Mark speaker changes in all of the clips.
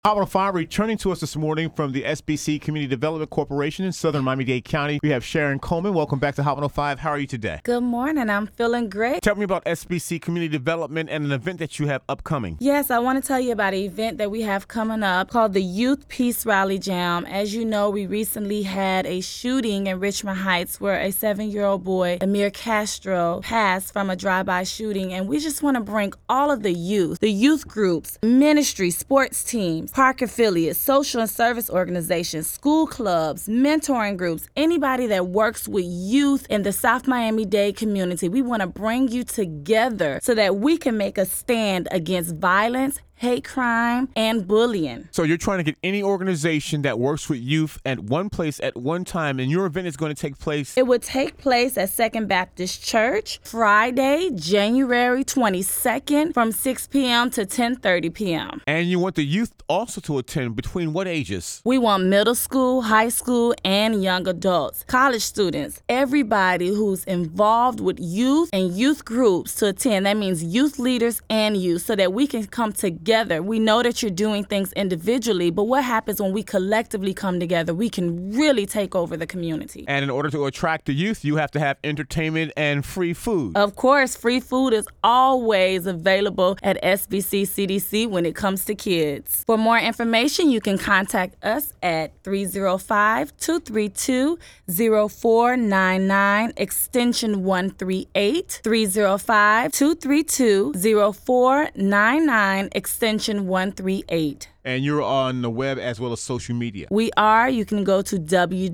Speaker 1: Hot 105 returning to us this morning from the SBC Community Development Corporation in Southern Miami-Dade County. We have Sharon Coleman. Welcome back to Hot 105. How are you today?
Speaker 2: Good morning. I'm feeling great.
Speaker 1: Tell me about SBC Community Development and an event that you have upcoming.
Speaker 2: Yes, I want to tell you about an event that we have coming up called the Youth Peace Rally Jam. As you know, we recently had a shooting in Richmond Heights where a 7-year-old boy, Amir Castro, passed from a drive-by shooting. And we just want to bring all of the youth groups, ministry, sports teams, park affiliates, social and service organizations, school clubs, mentoring groups, anybody that works with youth in the South Miami-Dade community. We want to bring you together so that we can make a stand against violence, hate crime, and bullying.
Speaker 1: So you're trying to get any organization that works with youth at one place at one time, and your event is going to take place?
Speaker 2: It would take place at Second Baptist Church Friday, January 22nd from 6 p.m. to 10:30 p.m.
Speaker 1: And you want the youth also to attend. Between what ages?
Speaker 2: We want middle school, high school, and young adults, college students, everybody who's involved with youth and youth groups to attend. That means youth leaders and youth, so that we can come together. We know that you're doing things individually, but what happens when we collectively come together? We can really take over the community.
Speaker 1: And in order to attract the youth, you have to have entertainment and free food.
Speaker 2: Of course, free food is always available at SBC CDC when it comes to kids. For more information, you can contact us at 305-232-0499, extension 138, 305-232-0499, extension 138.
Speaker 1: And you're on the web as well as social media.
Speaker 2: We are. You can go to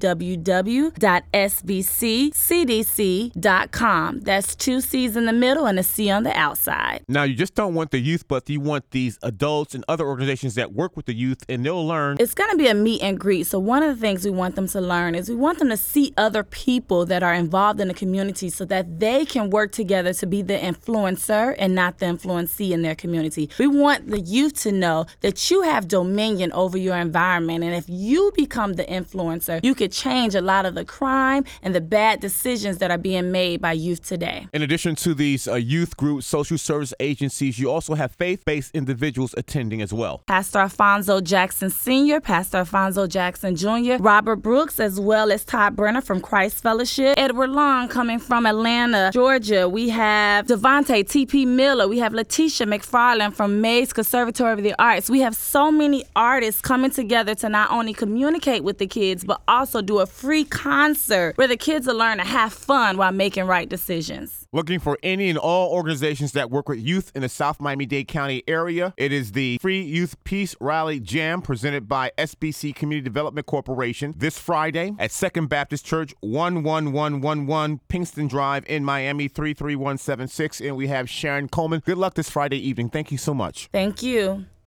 Speaker 2: www.sbccdc.com. That's 2 C's in the middle and a C on the outside.
Speaker 1: Now, you just don't want the youth, but you want these adults and other organizations that work with the youth, and they'll learn.
Speaker 2: It's going to be a meet and greet. So one of the things we want them to learn is we want them to see other people that are involved in the community so that they can work together to be the influencer and not the influencee in their community. We want the youth to know that you have dominion over your environment, and if you become the influencer, you could change a lot of the crime and the bad decisions that are being made by youth today.
Speaker 1: In addition to these youth groups, social service agencies, you also have faith-based individuals attending as well.
Speaker 2: Pastor Alfonso Jackson Sr., Pastor Alfonso Jackson Jr., Robert Brooks, as well as Todd Brenner from Christ Fellowship, Edward Long coming from Atlanta, Georgia. We have Devontae T.P. Miller. We have Letitia McFarland from Mays Conservatory of the Arts. We have so many artists coming together to not only communicate with the kids, but also do a free concert where the kids will learn to have fun while making right decisions.
Speaker 1: Looking for any and all organizations that work with youth in the South Miami-Dade County area. It is the Free Youth Peace Rally Jam presented by SBC Community Development Corporation this Friday at Second Baptist Church, 11111 Pinkston Drive in Miami, 33176. And we have Sharon Coleman. Good luck this Friday evening. Thank you so much.
Speaker 2: Thank you.